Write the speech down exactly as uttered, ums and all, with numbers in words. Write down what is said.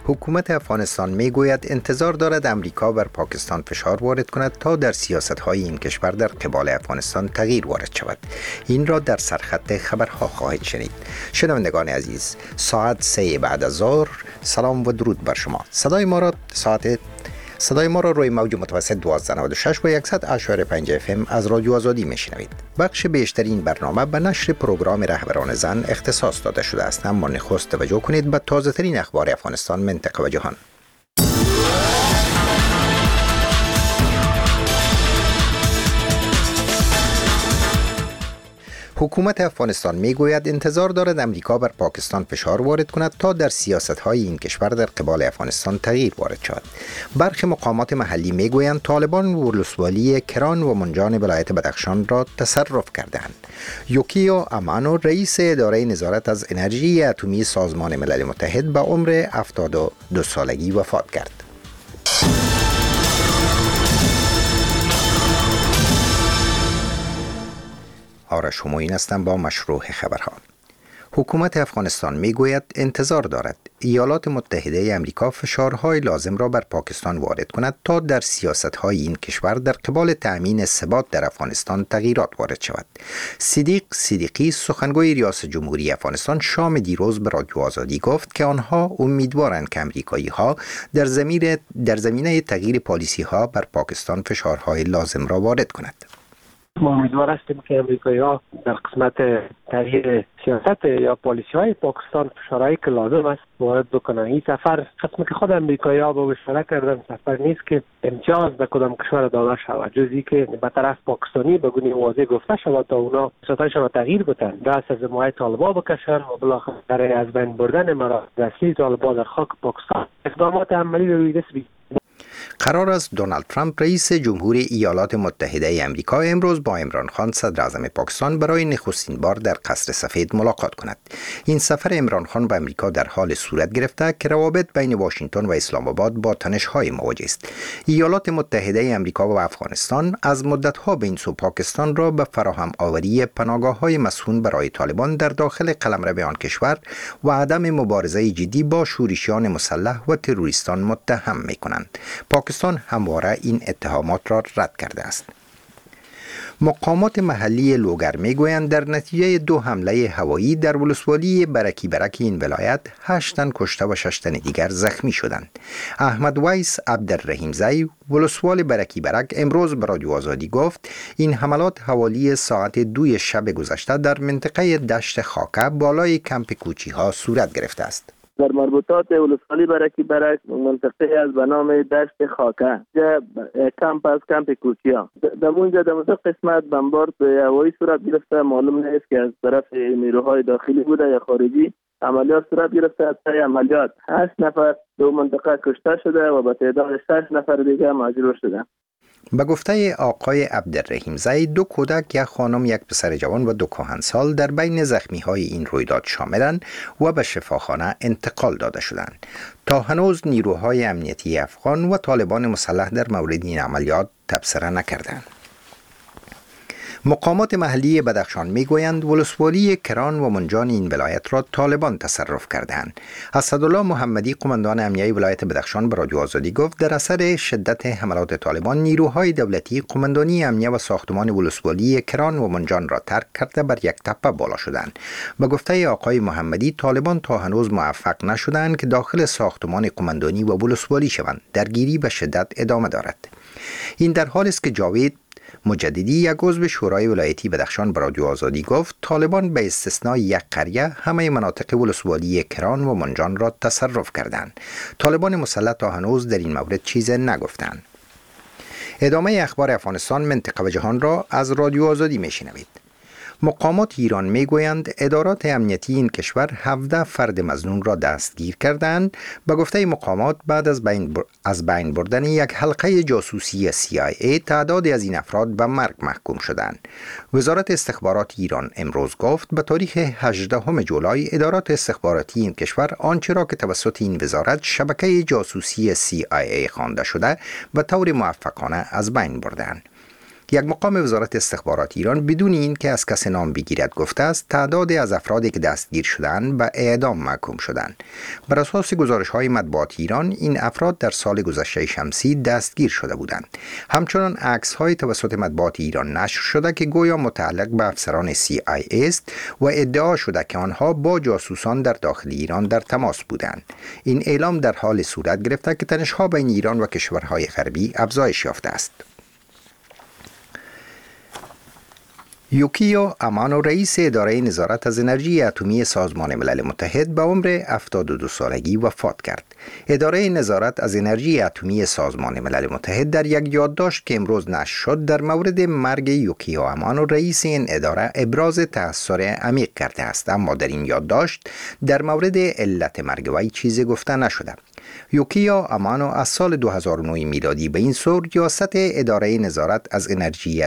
حکومت افغانستان میگوید انتظار دارد امریکا بر پاکستان فشار وارد کند تا در سیاست‌های این کشور در قبال افغانستان تغییر وارد شود. این را در سرخط خبرها خواهید شنید. شنوندگان عزیز، ساعت سه بعد از ظهر، سلام و درود بر شما. صدای ما را ساعت صدای ما را روی موج متوسط دویست و نود و شش و صد و پنج اف ام از رادیو آزادی میشنوید. بخش بیشترین برنامه به نشر پروگرام رهبران زن اختصاص داده شده است، اما نخست توجه کنید به تازه ترین اخبار افغانستان، منطقه و جهان. حکومت افغانستان میگوید انتظار دارد امریکا بر پاکستان فشار وارد کند تا در سیاست‌های این کشور در قبال افغانستان تغییر وارد شود. برخی مقامات محلی میگویند طالبان ولسوالی کران و منجان ولایت بدخشان را تصرف کردند. یوکیو امانو، رئیس اداره نظارت از انرژی اتمی سازمان ملل متحد، به عمر هفتاد و دو سالگی وفات کرد. آرش همایون هستم با مشروع خبرها. حکومت افغانستان میگوید انتظار دارد ایالات متحده امریکا فشارهای لازم را بر پاکستان وارد کند تا در سیاست‌های این کشور در قبال تأمین ثبات در افغانستان تغییرات وارد شود. صدیق صدیقی، سخنگوی ریاست جمهوری افغانستان، شام دیروز به رادیو آزادی گفت که آنها امیدوارند که امریکایی‌ها در زمینه در زمینه تغییر پالیسی‌ها بر پاکستان فشارهای لازم را وارد کند. ما امیدوار هستیم که امریکایی‌ها در قسمت تغییر سیاست یا پالیسی های پاکستان فشارهایی که لازم است وارد بکنن. این سفر قسمی که خود امریکایی‌ها با اشاره کردن سفر نیست که امتیاز به کدام کشور داده شود، جزی که به طرف پاکستانی به گونه واضح گفته شود تا اونا سیاستشان را تغییر بدن، دست از حمایت طالبان بکشن و بالاخره برای از بین بردن مراسم طالبان در خاک پاکستان اقدامات عملی روی دست بگیرند. قرار است دونالد ترامپ، رئیس جمهوری ایالات متحده آمریکا، امروز با عمران خان، صدر اعظم پاکستان، برای نخستین بار در قصر سفید ملاقات کند. این سفر عمران خان به آمریکا در حال صورت گرفته که روابط بین واشنگتن و اسلام آباد با تنش‌های مواجه است. ایالات متحده آمریکا و افغانستان از مدت‌ها به این سو پاکستان را به فراهم آوری پناهگاه‌های مسکون برای طالبان در داخل قلمرو آن کشور و عدم مبارزه جدی با شورشیان مسلح و تروریستان متهم می‌کنند. پاکستان همواره این اتهامات را رد کرده است. مقامات محلی لوگر میگویند در نتیجه دو حمله هوایی در ولسوالی برکی برک این ولایت هشت تن کشته و شش تن دیگر زخمی شدند. احمد ویس عبدالرحیم زی، ولسوال برکی برک، امروز به رادیو آزادی گفت این حملات حوالی ساعت دوی شب گذشته در منطقه دشت خاکه بالای کمپ کوچی ها صورت گرفته است. در مربوطات ولسوالی برکی برک منطقه از به نام دشت خاکه که کمپ از کمپ کوچیا در اونجا در اونجا قسمت بمبارد هوایی صورت گرفته. معلوم نیست که از طرف نیروهای داخلی بوده یا خارجی عملیات صورت گرفته. از طی عملیات هشت نفر دو منطقه کشته شده و به تعداد شش نفر دیگه مجروح شده. به گفته آقای عبدالرحیم زی، دو کودک، یک خانم، یک پسر جوان و دو کهنسال در بین زخمی های این رویداد شاملند و به شفاخانه انتقال داده شدند. تا هنوز نیروهای امنیتی افغان و طالبان مسلح در مورد این عملیات تبصره نکردند. مقامات محلی بدخشان میگویند ولسوالی کران و منجان این ولایت را طالبان تصرف کردند. اسدالله محمدی، قماندان امنیه ولایت بدخشان، به رادیو آزادی گفت در اثر شدت حملات طالبان نیروهای دولتی قماندانی امنیه و ساختمان ولسوالی کران و منجان را ترک کرده بر یک تپه بالا شدند. به گفته آقای محمدی، طالبان تا هنوز موفق نشدند که داخل ساختمان قماندانی و ولسوالی شوند. درگیری به شدت ادامه دارد. این در حالی است که جاوید مجددی، یک عضو شورای ولایتی بدخشان، به رادیو آزادی گفت طالبان به استثنای یک قریه همه مناطق ولسوالی کران و منجان را تصرف کردند. طالبان مسلح تا هنوز در این مورد چیزی نگفتند. ادامه اخبار افغانستان، منطقه و جهان را از رادیو آزادی میشنوید. مقامات ایران میگویند ادارات امنیتی این کشور هفده فرد مظنون را دستگیر کردند. به گفته مقامات بعد از بین, بر... از بین بردن یک حلقه جاسوسی سی آی ای تعدادی از این افراد به مرگ محکوم شدند. وزارت استخبارات ایران امروز گفت به تاریخ هجدهم جولای ادارات استخباراتی این کشور آنچه را که توسط این وزارت شبکه جاسوسی سی آی ای خوانده شده به طور موفقانه از بین بردند. یک مقام وزارت استخبارات ایران بدون این که از کسی نام بگیرد گفته است تعدادی از افرادی که دستگیر شدند به اعدام محکوم شدند. بر اساس گزارش‌های مطبوعات ایران این افراد در سال گذشته شمسی دستگیر شده بودند. همچنان عکس‌های توسط مطبوعات ایران نشر شده که گویا متعلق به افسران سی آی ای است و ادعا شده که آنها با جاسوسان در داخل ایران در تماس بودند. این اعلام در حال صورت گرفته که تنش‌ها بین ایران و کشورهای غربی افزایش یافته است. یوکیو امانو رئیس اداره نظارت از انرژی اتمی سازمان ملل متحد به عمر هفتاد و دو سالگی وفات کرد. اداره نظارت از انرژی اتمی سازمان ملل متحد در یک یادداشت که امروز نشر شد در مورد مرگ یوکیو امانو رئیس این اداره ابراز تأثیر عمیق کرده است، اما در این یادداشت در مورد علت مرگ وی چیزی گفته نشده. یوکیو امانو از سال دو هزار و نه میلادی به این سو ریاست اداره نظارت از انرژی